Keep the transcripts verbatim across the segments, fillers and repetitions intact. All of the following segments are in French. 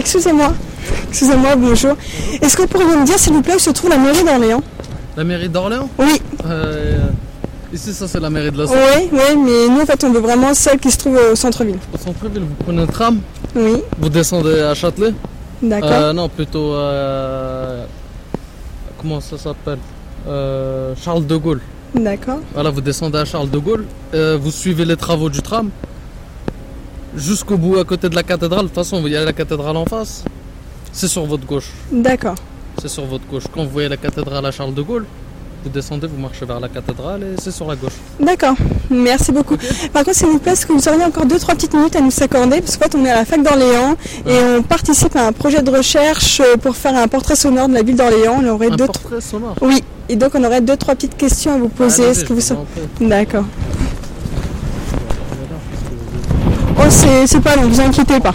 Excusez-moi. Excusez-moi, bonjour. Est-ce que vous pourriez me dire, s'il vous plaît, où se trouve la mairie d'Orléans? La mairie d'Orléans? Oui. Euh, ici, ça, c'est la mairie de la Source. Oui, oui, mais nous, en fait, on veut vraiment celle qui se trouve au centre-ville. Au centre-ville, vous prenez le tram, Oui. vous descendez à Châtelet. D'accord. Euh, non, plutôt... Euh, comment ça s'appelle euh, Charles de Gaulle. D'accord. Voilà, vous descendez à Charles de Gaulle, euh, vous suivez les travaux du tram jusqu'au bout à côté de la cathédrale. De toute façon, il y a la cathédrale en face. C'est sur votre gauche. D'accord. C'est sur votre gauche. Quand vous voyez la cathédrale à Charles de Gaulle, vous descendez, vous marchez vers la cathédrale et c'est sur la gauche. D'accord. Merci beaucoup. Okay. Par contre, s'il vous plaît, est-ce que vous auriez encore deux trois petites minutes à nous accorder? Parce qu'en fait, on est à la fac d'Orléans et ouais. on participe à un projet de recherche pour faire un portrait sonore de la ville d'Orléans. On aurait un deux portrait t... sonore? Oui. Et donc, on aurait deux trois petites questions à vous poser. Ah, est-ce que vous savez... D'accord. Oh, c'est, c'est pas long, vous inquiétez pas.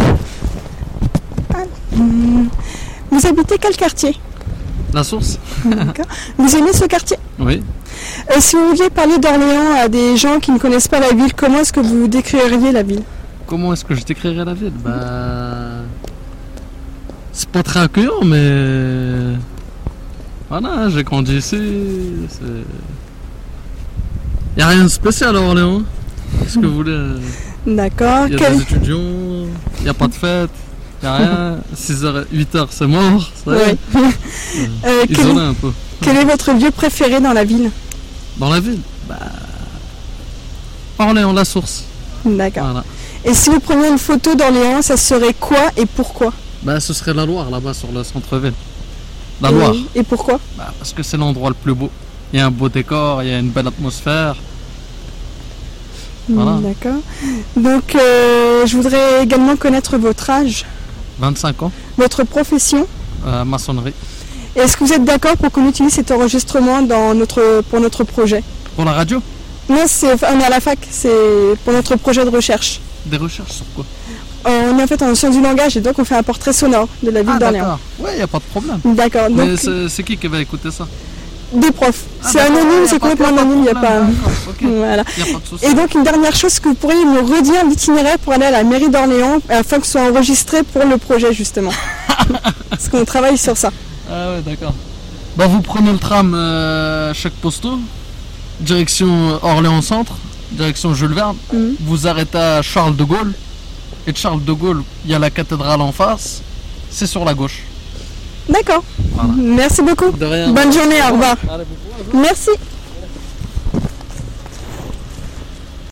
Vous habitez quel quartier? La Source. D'accord. Vous aimez ce quartier? Oui. Euh, si vous vouliez parler d'Orléans à des gens qui ne connaissent pas la ville, comment est-ce que vous décririez la ville? Comment est-ce que je décrirais la ville? Bah... C'est pas très accueillant, mais... Voilà, j'ai grandi ici. C'est... Il n'y a rien de spécial à Orléans. Qu'est-ce que vous voulez? D'accord. Il y a Quel... des étudiants, il n'y a pas de fête. Il n'y a rien, six heures, huit heures c'est mort, c'est vrai. Oui. euh, Isolé quel... un peu. Quel est votre lieu préféré dans la ville? Dans la ville bah... Orléans, la Source. D'accord. Voilà. Et si vous preniez une photo d'Orléans, ça serait quoi et pourquoi? Bah ce serait la Loire, là-bas sur le centre-ville. La et... Loire. Et pourquoi? Bah, parce que c'est l'endroit le plus beau. Il y a un beau décor, il y a une belle atmosphère. Voilà. D'accord. Donc, euh, je voudrais également connaître votre âge. vingt-cinq ans. Votre profession? euh, Maçonnerie. Et est-ce que vous êtes d'accord pour qu'on utilise cet enregistrement dans notre, pour notre projet? Pour la radio? Non, c'est, on est à la fac, c'est pour notre projet de recherche. Des recherches sur quoi? euh, On est en fait en sciences du langage et donc on fait un portrait sonore de la ville ah, d'Orléans. D'accord, ouais, il n'y a pas de problème. D'accord. Mais donc... c'est, c'est qui qui va écouter ça? Des profs. Ah, c'est anonyme, c'est complètement anonyme, il n'y a pas... Okay. Voilà. Y a pas de souci. Et donc une dernière chose, que vous pourriez me redire l'itinéraire pour aller à la mairie d'Orléans afin que ce soit enregistré pour le projet justement. Parce qu'on travaille sur ça. Ah ouais, d'accord. Bah vous prenez le tram euh, chaque posto, direction Orléans Centre, direction Jules Verne, mm-hmm. vous arrêtez à Charles de Gaulle, et de Charles de Gaulle, il y a la cathédrale en face, c'est sur la gauche. D'accord. Voilà. Merci beaucoup. De rien. Bonne journée, au revoir. Allez, merci.